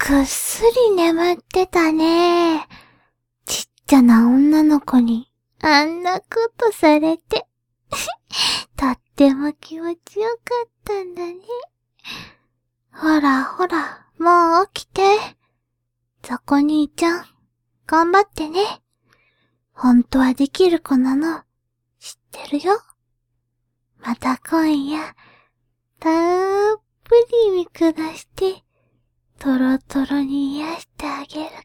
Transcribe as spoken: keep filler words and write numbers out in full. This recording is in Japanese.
ぐっすり眠ってたね。ちっちゃな女の子にあんなことされて。とっても気持ちよかったんだね。ほらほら、もう起きて。ザコ兄ちゃん、頑張ってね。本当はできる子なの、知ってるよ。また今夜、たっぷり見下して、トロトロに癒してあげる